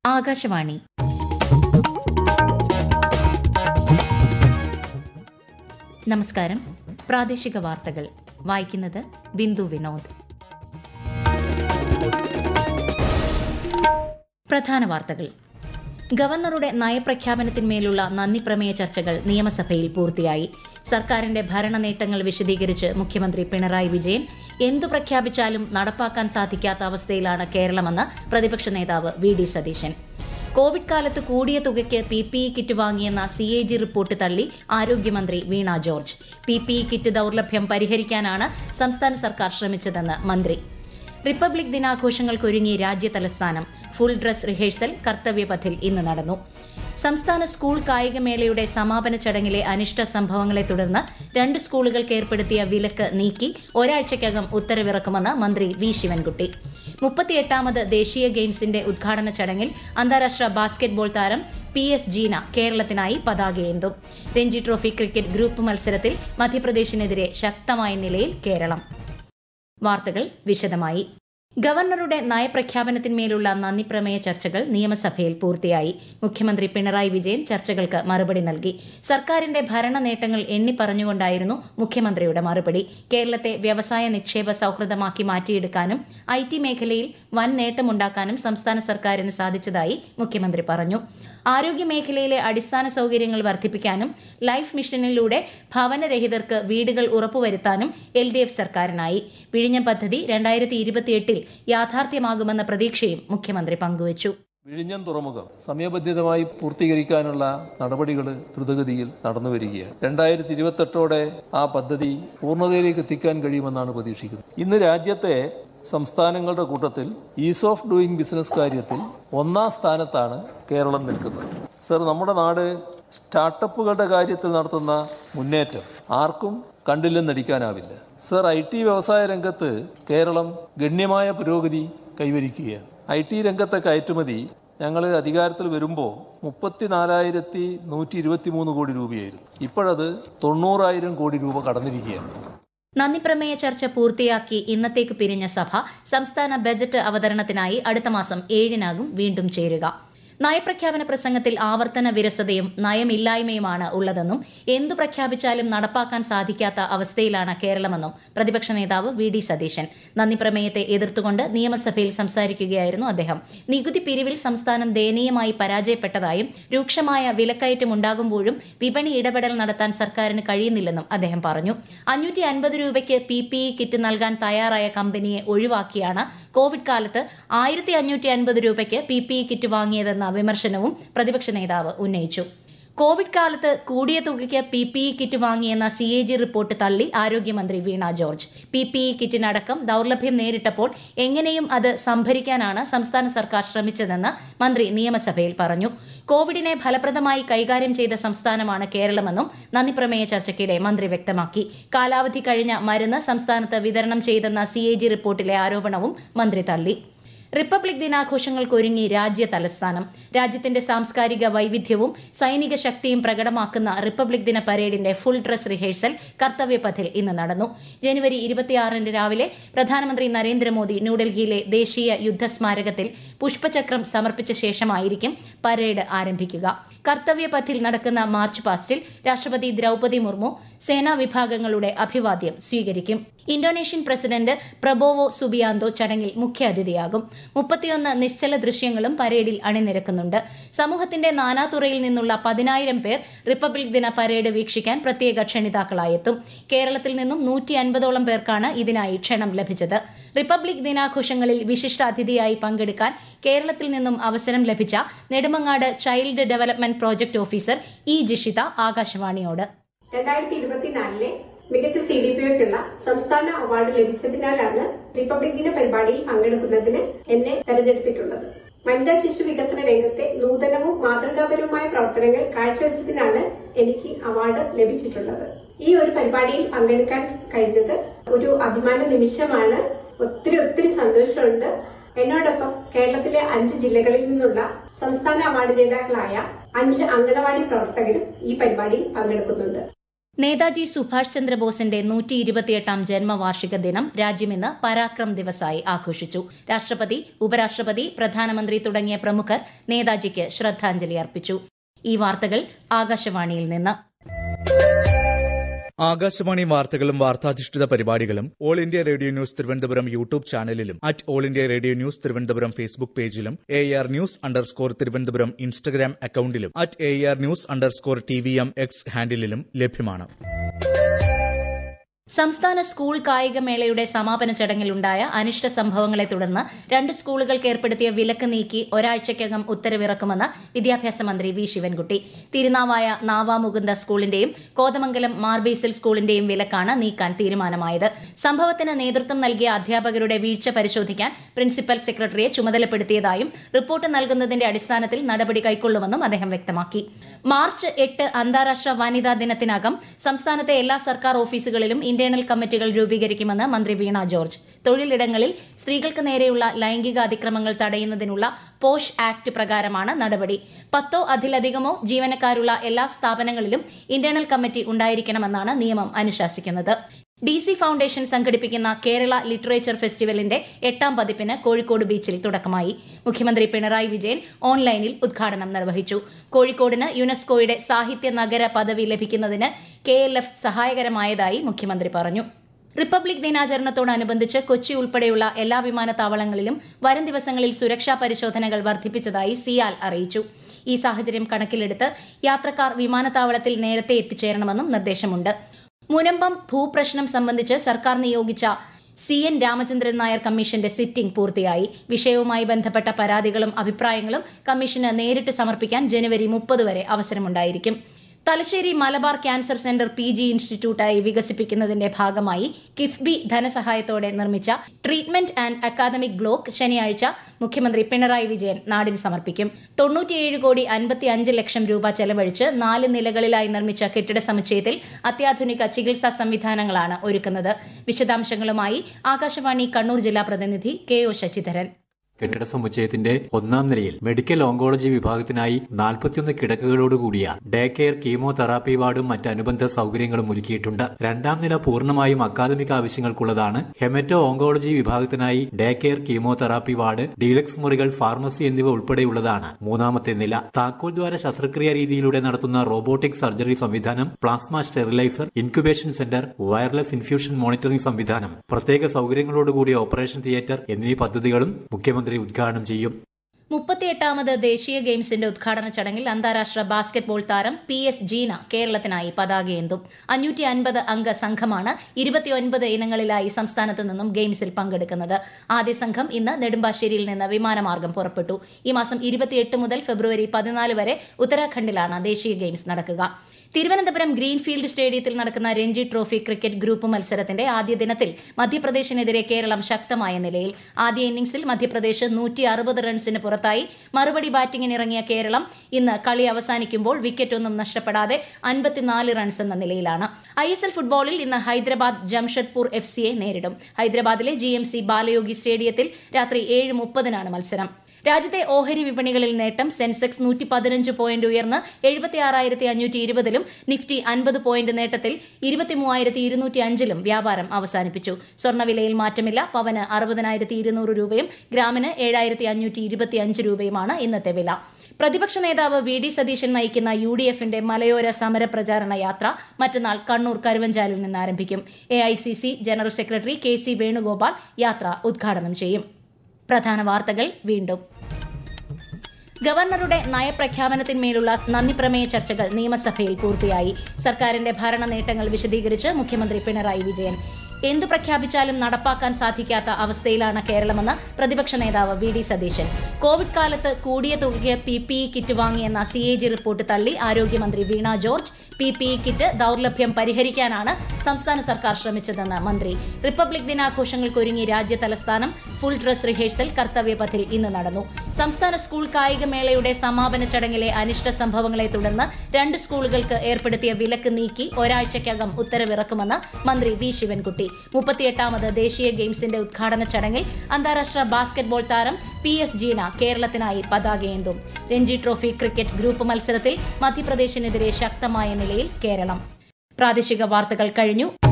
ആകാശവാണി. നമസ്കാരം. പ്രാദേശിക വാർത്തകൾ വായിക്കുന്നത് ബിന്ദു വിനോദ്. പ്രധാന വാർത്തകൾ. ഗവർണറുടെ നയപ്രഖ്യാപനത്തിന്മേലുള്ള നന്ദിപ്രമേയ ചർച്ചകൾ നിയമസഭയിൽ പൂർത്തിയായി. സർക്കാരിന്റെ ഭരണ നേട്ടങ്ങൾ വിശദീകരിച്ച് മുഖ്യമന്ത്രി പിണറായി വിജയൻ എന്തു പ്രഖ്യാപിച്ചാലും നടപ്പാക്കാൻ സാധിക്കാത്ത അവസ്ഥയിലാണ് കേരളമെന്ന് പ്രതിപക്ഷ നേതാവ് വി ഡി സതീശൻ. കോവിഡ് കാലത്ത് കൂടിയ തുകയ്ക്ക് PPE കിറ്റ് വാങ്ങിയെന്ന CAG റിപ്പോർട്ട് തള്ളി ആരോഗ്യമന്ത്രി വീണ ജോർജ്. PPE കിറ്റ് ദൌർലഭ്യം പരിഹരിക്കാനാണ് സംസ്ഥാന സർക്കാർ ശ്രമിച്ചതെന്ന് മന്ത്രി. റിപ്പബ്ലിക് ദിനാഘോഷങ്ങൾക്കൊരുങ്ങി രാജ്യതലസ്ഥാനം. ഫുൾ ഡ്രസ് റിഹേഴ്സൽ കർത്തവ്യപഥിൽ ഇന്ന് നടന്നു. സംസ്ഥാന സ്കൂൾ കായികമേളയുടെ സമാപന ചടങ്ങിലെ അനിഷ്ട സംഭവങ്ങളെ തുടർന്ന് 2 സ്കൂളുകൾക്ക് ഏർപ്പെടുത്തിയ വിലക്ക് നീക്കി ഒരാഴ്ചയ്ക്കകം ഉത്തരവിറക്കുമെന്ന് മന്ത്രി വി ശിവൻകുട്ടി. 38ാമത് ദേശീയ ഗെയിംസിന്റെ ഉദ്ഘാടന ചടങ്ങിൽ അന്താരാഷ്ട്ര ബാസ്കറ്റ്ബോൾ താരം PS ജീന കേരളത്തിനായി പതാകയേന്തും. രഞ്ജി ട്രോഫി ക്രിക്കറ്റ് ഗ്രൂപ്പ് മത്സരത്തിൽ മധ്യപ്രദേശിനെതിരെ ശക്തമായ നിലയിൽ കേരളം. വാർത്തകൾ വിശദമായി. ഗവർണറുടെ നയപ്രഖ്യാപനത്തിന്മേലുള്ള നന്ദിപ്രമേയ ചർച്ചകൾ നിയമസഭയിൽ പൂർത്തിയായി. മുഖ്യമന്ത്രി പിണറായി വിജയൻ ചർച്ചകൾക്ക് മറുപടി നൽകി. സർക്കാരിന്റെ ഭരണ നേട്ടങ്ങൾ എണ്ണിപ്പറഞ്ഞുകൊണ്ടായിരുന്നു മുഖ്യമന്ത്രിയുടെ മറുപടി. കേരളത്തെ വ്യവസായ നിക്ഷേപ സൌഹൃദമാക്കി മാറ്റിയെടുക്കാനും IT മേഖലയിൽ വൻ നേട്ടമുണ്ടാക്കാനും സംസ്ഥാന സർക്കാരിന് സാധിച്ചതായി മുഖ്യമന്ത്രി പറഞ്ഞു. ആരോഗ്യമേഖലയിലെ അടിസ്ഥാന സൌകര്യങ്ങൾ വർദ്ധിപ്പിക്കാനും ലൈഫ് മിഷനിലൂടെ ഭവനരഹിതർക്ക് വീടുകൾ ഉറപ്പുവരുത്താനും LDF സർക്കാരിനായി. വിഴിഞ്ഞം പദ്ധതി 2028 യാഥാർത്ഥ്യമാകുമെന്ന പ്രതീക്ഷയും മുഖ്യമന്ത്രി പങ്കുവച്ചു. വിഴിഞ്ഞം തുറമുഖം സമയബന്ധിതമായി പൂർത്തീകരിക്കാനുള്ള നടപടികൾ ദ്രുതഗതിയിൽ നടന്നുവരികയാണ്. 2028ഓടെ ആ പദ്ധതി പൂർണ്ണതയിലേക്ക് എത്തിക്കാൻ കഴിയുമെന്നാണ് പ്രതീക്ഷിക്കുന്നത്. ഇന്ന് രാജ്യത്തെ സംസ്ഥാനങ്ങളുടെ കൂട്ടത്തിൽ ഈസ് ഓഫ് ഡൂയിങ് ബിസിനസ് കാര്യത്തിൽ 1ാം സ്ഥാനത്താണ് കേരളം നിൽക്കുന്നത്. സർ, നമ്മുടെ നാട് സ്റ്റാർട്ടപ്പുകളുടെ കാര്യത്തിൽ നടത്തുന്ന മുന്നേറ്റം ആർക്കും കണ്ടില്ലെന്ന് നടിക്കാനാവില്ല. സർ, IT വ്യവസായ രംഗത്ത് കേരളം ഗണ്യമായ പുരോഗതി കൈവരിക്കുകയാണ്. IT രംഗത്തെ കയറ്റുമതി ഞങ്ങൾ അധികാരത്തിൽ വരുമ്പോൾ 34,123 കോടി രൂപയായിരുന്നു. ഇപ്പോഴത് 90,000 കോടി രൂപ കടന്നിരിക്കുകയാണ്. നന്ദിപ്രമേയ ചർച്ച പൂർത്തിയാക്കി ഇന്നത്തേക്ക് പിരിഞ്ഞ സഭ സംസ്ഥാന ബജറ്റ് അവതരണത്തിനായി അടുത്ത മാസം 7-നാകും വീണ്ടും ചേരുക. നയപ്രഖ്യാപന പ്രസംഗത്തിൽ ആവർത്തന വിരസതയും നയമില്ലായ്മയുമാണ് ഉള്ളതെന്നും എന്തു പ്രഖ്യാപിച്ചാലും നടപ്പാക്കാൻ സാധിക്കാത്ത അവസ്ഥയിലാണ് കേരളമെന്നും പ്രതിപക്ഷ നേതാവ് വി ഡി സതീശൻ. നന്ദിപ്രമേയത്തെ എതിർത്തുകൊണ്ട് നിയമസഭയിൽ സംസാരിക്കുകയായിരുന്നു അദ്ദേഹം. നികുതി പിരിവിൽ സംസ്ഥാനം ദയനീയമായി പരാജയപ്പെട്ടതായും രൂക്ഷമായ വിലക്കയറ്റം ഉണ്ടാകുമ്പോഴും വിപണി ഇടപെടൽ നടത്താൻ സർക്കാരിന് കഴിയുന്നില്ലെന്നും അദ്ദേഹം പറഞ്ഞു. 550 രൂപയ്ക്ക് PPE കിറ്റ് നൽകാൻ തയ്യാറായ കമ്പനിയെ ഒഴിവാക്കിയാണ് കോവിഡ് കാലത്ത് 1550 രൂപയ്ക്ക് PPE കിറ്റ് വാങ്ങിയതെന്ന വിമർശനവും പ്രതിപക്ഷ നേതാവ് ഉന്നയിച്ചു. കോവിഡ് കാലത്ത് കൂടിയ തുകയ്ക്ക് PPE കിറ്റ് വാങ്ങിയെന്ന CAG റിപ്പോർട്ട് തള്ളി ആരോഗ്യമന്ത്രി വീണ ജോർജ്. PPE കിറ്റിനടക്കം ദൌർലഭ്യം നേരിട്ടപ്പോൾ എങ്ങനെയും അത് സംഭരിക്കാനാണ് സംസ്ഥാന സർക്കാർ ശ്രമിച്ചതെന്ന് മന്ത്രി നിയമസഭയിൽ പറഞ്ഞു. കോവിഡിനെ ഫലപ്രദമായി കൈകാര്യം ചെയ്ത സംസ്ഥാനമാണ് കേരളമെന്നും നന്ദിപ്രമേയ ചർച്ചയ്ക്കിടെ മന്ത്രി വ്യക്തമാക്കി. കാലാവധി കഴിഞ്ഞ മരുന്ന് സംസ്ഥാനത്ത് വിതരണം ചെയ്തെന്ന CAG റിപ്പോർട്ടിലെ ആരോപണവും മന്ത്രി തള്ളി. റിപ്പബ്ലിക് ദിനാഘോഷങ്ങൾക്കൊരുങ്ങി രാജ്യതലസ്ഥാനം. രാജ്യത്തിന്റെ സാംസ്കാരിക വൈവിധ്യവും സൈനിക ശക്തിയും പ്രകടമാക്കുന്ന റിപ്പബ്ലിക് ദിന പരേഡിന്റെ ഫുൾ ഡ്രസ് റിഹേഴ്സൽ കർത്തവ്യപഥിൽ ഇന്ന് നടന്നു. ജനുവരി 26 രാവിലെ പ്രധാനമന്ത്രി നരേന്ദ്രമോദി ന്യൂഡൽഹിയിലെ ദേശീയ യുദ്ധസ്മാരകത്തിൽ പുഷ്പചക്രം സമർപ്പിച്ച ശേഷമായിരിക്കും പരേഡ് ആരംഭിക്കുക. കർത്തവ്യപഥിൽ നടക്കുന്ന മാർച്ച് പാസ്റ്റിൽ രാഷ്ട്രപതി ദ്രൌപദി മുർമു സേനാ വിഭാഗങ്ങളുടെ അഭിവാദ്യം സ്വീകരിക്കും. ഇന്തോനേഷ്യൻ പ്രസിഡന്റ് പ്രബോവോ സുബിയാന്തോ ചടങ്ങിൽ മുഖ്യാതിഥിയാകും. 31 നിശ്ചല ദൃശ്യങ്ങളും പരേഡിൽ അണിനിരക്കുന്നുണ്ട്. സമൂഹത്തിന്റെ നാനാതുറയിൽ നിന്നുള്ള 10,000 പേർ റിപ്പബ്ലിക് ദിന പരേഡ് വീക്ഷിക്കാൻ പ്രത്യേക ക്ഷണിതാക്കളായെത്തും. കേരളത്തിൽ നിന്നും 150ഓളം പേർക്കാണ് ഇതിനായി ക്ഷണം ലഭിച്ചത്. റിപ്പബ്ലിക് ദിനാഘോഷങ്ങളിൽ വിശിഷ്ടാതിഥിയായി പങ്കെടുക്കാൻ കേരളത്തിൽ നിന്നും അവസരം ലഭിച്ച Nedumangad child development project officer E Jishitha ആകാശവാണിയോട് 2024 മികച്ച CDPOയ്ക്കുള്ള സംസ്ഥാന അവാർഡ് ലഭിച്ചതിനാലാണ് റിപ്പബ്ലിക് ദിന പരിപാടിയിൽ പങ്കെടുക്കുന്നതിന് എന്നെ തെരഞ്ഞെടുത്തിട്ടുള്ളത്. വനിതാ ശിശു വികസന രംഗത്തെ നൂതനവും മാതൃകാപരവുമായ പ്രവർത്തനങ്ങൾ കാഴ്ചവെച്ചതിനാണ് എനിക്ക് അവാർഡ് ലഭിച്ചിട്ടുള്ളത്. ഈ ഒരു പരിപാടിയിൽ പങ്കെടുക്കാൻ കഴിഞ്ഞത് ഒരു അഭിമാന നിമിഷമാണ്. ഒത്തിരി സന്തോഷമുണ്ട്. എന്നോടൊപ്പം കേരളത്തിലെ 5 ജില്ലകളിൽ നിന്നുള്ള സംസ്ഥാന അവാർഡ് ജേതാക്കളായ 5 അംഗനവാടി പ്രവർത്തകരും ഈ പരിപാടിയിൽ പങ്കെടുക്കുന്നുണ്ട്. നേതാജി സുഭാഷ് ചന്ദ്രബോസിന്റെ 128ാം ജന്മവാർഷിക ദിനം രാജ്യം ഇന്ന് പരാക്രം ദിവസായി ആഘോഷിച്ചു. രാഷ്ട്രപതി, ഉപരാഷ്ട്രപതി, പ്രധാനമന്ത്രി തുടങ്ങിയ പ്രമുഖർ നേതാജിക്ക് ശ്രദ്ധാഞ്ജലി അർപ്പിച്ചു. ഈ വാർത്തകൾ ആകാശവാണിയിൽ നിന്ന്. ആകാശവാണി വാർത്തകളും വാർത്താധിഷ്ഠിത പരിപാടികളും all India radio news Thiruvananthapuram YouTube ചാനലിലും all India radio news Thiruvananthapuram Facebook പേജിലും AR News_ തിരുവനന്തപുരം ഇൻസ്റ്റഗ്രാം അക്കൌണ്ടിലും AR News_TVM X ഹാൻഡിലും ലഭ്യമാണ്. സംസ്ഥാന സ്കൂൾ കായികമേളയുടെ സമാപന ചടങ്ങിലുണ്ടായ അനിഷ്ട സംഭവങ്ങളെ തുടർന്ന് 2 സ്കൂളുകൾക്ക് ഏർപ്പെടുത്തിയ വിലക്ക് നീക്കി ഒരാഴ്ചയ്ക്കകം ഉത്തരവിറക്കുമെന്ന് വിദ്യാഭ്യാസ മന്ത്രി വി ശിവൻകുട്ടി. തിരുനാവായ നാവാമുകുന്ദ സ്കൂളിന്റെയും കോതമംഗലം മാർബേസിൽ സ്കൂളിന്റെയും വിലക്കാണ് നീക്കാൻ തീരുമാനമായത്. സംഭവത്തിന് നേതൃത്വം നൽകിയ അധ്യാപകരുടെ വീഴ്ച പരിശോധിക്കാൻ പ്രിൻസിപ്പൽ സെക്രട്ടറിയെ ചുമതലപ്പെടുത്തിയതായും റിപ്പോർട്ട് നൽകുന്നതിന്റെ അടിസ്ഥാനത്തിൽ നടപടി കൈക്കൊള്ളുമെന്നും അദ്ദേഹം വ്യക്തമാക്കി. മാർച്ച് 8 അന്താരാഷ്ട്ര വനിതാ ദിനത്തിനകം സംസ്ഥാനത്തെ എല്ലാ സർക്കാർ ഓഫീസുകളിലും ഇന്റേണൽ കമ്മിറ്റികൾ രൂപീകരിക്കുമെന്ന് മന്ത്രി വീണ ജോർജ്. തൊഴിലിടങ്ങളിൽ സ്ത്രീകൾക്ക് നേരെയുള്ള ലൈംഗിക അതിക്രമങ്ങൾ തടയുന്നതിനുള്ള പോഷ് ആക്ട് പ്രകാരമാണ് നടപടി. 10 അതിലധികമോ ജീവനക്കാരുള്ള എല്ലാ സ്ഥാപനങ്ങളിലും ഇന്റേണൽ കമ്മിറ്റി ഉണ്ടായിരിക്കണമെന്നാണ് നിയമം അനുശാസിക്കുന്നത്. DC ഫൌണ്ടേഷൻ സംഘടിപ്പിക്കുന്ന കേരള ലിറ്ററേച്ചർ ഫെസ്റ്റിവലിന്റെ 8ാം പതിപ്പിന് കോഴിക്കോട് ബീച്ചിൽ തുടക്കമായി. മുഖ്യമന്ത്രി പിണറായി വിജയൻ ഓൺലൈനിൽ ഉദ്ഘാടനം നിർവഹിച്ചു. കോഴിക്കോടിന് യുനെസ്കോയുടെ സാഹിത്യ നഗര പദവി ലഭിക്കുന്നതിന് KLF സഹായകരമായതായി മുഖ്യമന്ത്രി പറഞ്ഞു. റിപ്പബ്ലിക് ദിനാചരണത്തോടനുബന്ധിച്ച് കൊച്ചി ഉൾപ്പെടെയുള്ള എല്ലാ വിമാനത്താവളങ്ങളിലും വരും ദിവസങ്ങളിൽ സുരക്ഷാ പരിശോധനകൾ വർദ്ധിപ്പിച്ചതായി സിയാൽ അറിയിച്ചു. ഈ സാഹചര്യം കണക്കിലെടുത്ത് യാത്രക്കാർ വിമാനത്താവളത്തിൽ നേരത്തെ എത്തിച്ചേരണമെന്നും നിർദ്ദേശമുണ്ട്. മുനമ്പം ഭൂപ്രശ്നം സംബന്ധിച്ച് സർക്കാർ നിയോഗിച്ച CN രാമചന്ദ്രൻ നായർ കമ്മീഷന്റെ സിറ്റിംഗ് പൂർത്തിയായി. വിഷയവുമായി ബന്ധപ്പെട്ട പരാതികളും അഭിപ്രായങ്ങളും കമ്മീഷന് നേരിട്ട് സമർപ്പിക്കാൻ ജനുവരി 30 വരെ അവസരമുണ്ടായിരിക്കും. Thalassery Malabar cancer centre PG ഇൻസ്റ്റിറ്റ്യൂട്ടായി വികസിപ്പിക്കുന്നതിന്റെ ഭാഗമായി കിഫ്ബി ധനസഹായത്തോടെ നിർമ്മിച്ച ട്രീറ്റ്മെന്റ് ആൻഡ് അക്കാദമിക് ബ്ലോക്ക് ശനിയാഴ്ച മുഖ്യമന്ത്രി പിണറായി വിജയൻ നാടിന് സമർപ്പിക്കും. 97,55,00,000 രൂപ ചെലവഴിച്ച് 4 നിലകളിലായി നിർമ്മിച്ച കെട്ടിട സമുച്ചയത്തിൽ അത്യാധുനിക ചികിത്സാ സംവിധാനങ്ങളാണ് ഒരുക്കുന്നത്. വിശദാംശങ്ങളുമായി ആകാശവാണി കണ്ണൂർ ജില്ലാ പ്രതിനിധി KO ശശിധരൻ. കെട്ടിട സമുച്ചയത്തിന്റെ 1ാം നിലയിൽ മെഡിക്കൽ ഓങ്കോളജി വിഭാഗത്തിനായി 41 കിടക്കകളോടുകൂടിയ ഡേ കെയർ കീമോതെറാപ്പി വാർഡും മറ്റ് അനുബന്ധ സൌകര്യങ്ങളും ഒരുക്കിയിട്ടുണ്ട്. 2ാം നില പൂർണ്ണമായും അക്കാദമിക് ആവശ്യങ്ങൾക്കുള്ളതാണ്. ഹെമറ്റോ ഓങ്കോളജി വിഭാഗത്തിനായി day care chemotherapy ward, deluxe മുറികൾ, ഫാർമസി എന്നിവ ഉൾപ്പെടെയുള്ളതാണ് 3ാമത്തെ നില. താക്കോൽ ദ്വാര ശസ്ത്രക്രിയ രീതിയിലൂടെ നടത്തുന്ന റോബോട്ടിക് സർജറി സംവിധാനം, plasma steriliser, incubation centre, wireless infusion monitoring സംവിധാനം, പ്രത്യേക സൌകര്യങ്ങളോടുകൂടിയ ഓപ്പറേഷൻ തിയേറ്റർ എന്നീ പദ്ധതികളും മുഖ്യമന്ത്രി ഉദ്ഘാടനം ചെയ്യും. 38ാമത് ദേശീയ ഗെയിംസിന്റെ ഉദ്ഘാടന ചടങ്ങിൽ അന്താരാഷ്ട്ര ബാസ്കറ്റ്ബോൾ താരം PS ജീന കേരളത്തിനായി പതാകയേന്തും. 550 അംഗ സംഘമാണ് 29 ഇനങ്ങളിലായി സംസ്ഥാനത്ത് നിന്നും ഗെയിംസിൽ പങ്കെടുക്കുന്നത്. ആദ്യ സംഘം ഇന്ന് നെടുമ്പാശ്ശേരിയിൽ നിന്ന് വിമാനമാർഗം പുറപ്പെട്ടു. ഈ മാസം 28 മുതൽ ഫെബ്രുവരി 14 വരെ ഉത്തരാഖണ്ഡിലാണ് ദേശീയ ഗെയിംസ് നടക്കുക. തിരുവനന്തപുരം ഗ്രീൻഫീൽഡ് സ്റ്റേഡിയത്തിൽ നടക്കുന്ന രഞ്ജി ട്രോഫി ക്രിക്കറ്റ് ഗ്രൂപ്പ് മത്സരത്തിന്റെ ആദ്യ ദിനത്തിൽ മധ്യപ്രദേശിനെതിരെ കേരളം ശക്തമായ നിലയിൽ. ആദ്യ ഇന്നിംഗ്സിൽ മധ്യപ്രദേശ് 160 റൺസിന് പുറത്തായി. മറുപടി ബാറ്റിംഗിനിറങ്ങിയ കേരളം ഇന്ന് കളി അവസാനിക്കുമ്പോൾ വിക്കറ്റൊന്നും നഷ്ടപ്പെടാതെ 54 റൺസ് എന്ന നിലയിലാണ്. ISL ഫുട്ബോളിൽ ഇന്ന് ഹൈദരാബാദ് ജംഷഡ്പൂർ FCയെ നേരിടും. ഹൈദരാബാദിലെ GMC ബാലയോഗി സ്റ്റേഡിയത്തിൽ രാത്രി 7:30 മത്സരം. രാജ്യത്തെ ഓഹരി വിപണികളിൽ നേട്ടം. സെൻസെക്സ് 115 പോയിന്റ് ഉയർന്ന് 76,520-ലും നിഫ്റ്റി 50 പോയിന്റ് നേട്ടത്തിൽ 23,205-ലും വ്യാപാരം അവസാനിപ്പിച്ചു. സ്വർണ്ണവിലയിൽ മാറ്റമില്ല. പവന് 60,200 രൂപയും ഗ്രാമിന് 7,525 രൂപയുമാണ് ഇന്നത്തെ വില. പ്രതിപക്ഷ നേതാവ് VD സതീശൻ നയിക്കുന്ന UDFന്റെ മലയോര സമര പ്രചാരണ യാത്ര മറ്റന്നാൾ കണ്ണൂർ കരുവഞ്ചാലിൽ നിന്ന് ആരംഭിക്കും. AICC general secretary KC Venugopal യാത്ര ഉദ്ഘാടനം ചെയ്യും. പ്രധാന വാർത്തകൾ വീണ്ടും. ഗവർണറുടെ നയപ്രഖ്യാപനത്തിന്മേലുള്ള നന്ദിപ്രമേയ ചർച്ചകൾ നിയമസഭയിൽ പൂർത്തിയായി. സർക്കാരിന്റെ ഭരണ നേട്ടങ്ങൾ വിശദീകരിച്ച് മുഖ്യമന്ത്രി പിണറായി വിജയൻ. എന്തു പ്രഖ്യാപിച്ചാലും നടപ്പാക്കാൻ സാധിക്കാത്ത അവസ്ഥയിലാണ് കേരളമെന്ന് പ്രതിപക്ഷ നേതാവ് VD സതീശൻ. കോവിഡ് കാലത്ത് കൂടിയ തുകയ്ക്ക് PPE കിറ്റ് വാങ്ങിയെന്ന CAG റിപ്പോർട്ട് തള്ളി ആരോഗ്യമന്ത്രി വീണ ജോർജ്. PPE കിറ്റ് ദൌർലഭ്യം പരിഹരിക്കാനാണ് സംസ്ഥാന സർക്കാർ ശ്രമിച്ചതെന്ന് മന്ത്രി. റിപ്പബ്ലിക് ദിനാഘോഷങ്ങൾക്കൊരുങ്ങി രാജ്യ തലസ്ഥാനം. ഫുൾ ഡ്രസ് റിഹേഴ്സൽ കർത്തവ്യപഥിൽ ഇന്ന് നടന്നു. സംസ്ഥാന സ്കൂൾ കായികമേളയുടെ സമാപന ചടങ്ങിലെ അനിഷ്ട സംഭവങ്ങളെ തുടർന്ന് 2 സ്കൂളുകൾക്ക് ഏർപ്പെടുത്തിയ വിലക്ക് നീക്കി ഒരാഴ്ചയ്ക്കകം ഉത്തരവിറക്കുമെന്ന് മന്ത്രി വി ശിവൻകുട്ടി. 38ാമത് ദേശീയ ഗെയിംസിന്റെ ഉദ്ഘാടന ചടങ്ങിൽ അന്താരാഷ്ട്ര ബാസ്കറ്റ്ബോൾ താരം PS ജീന കേരളത്തിനായി പതാകയേന്തും. രഞ്ജി ട്രോഫി ക്രിക്കറ്റ് ഗ്രൂപ്പ് മത്സരത്തിൽ മധ്യപ്രദേശിനെതിരെ ശക്തമായ നിലയിൽ കേരളം. പ്രാദേശിക വാർത്തകൾ കഴിഞ്ഞു.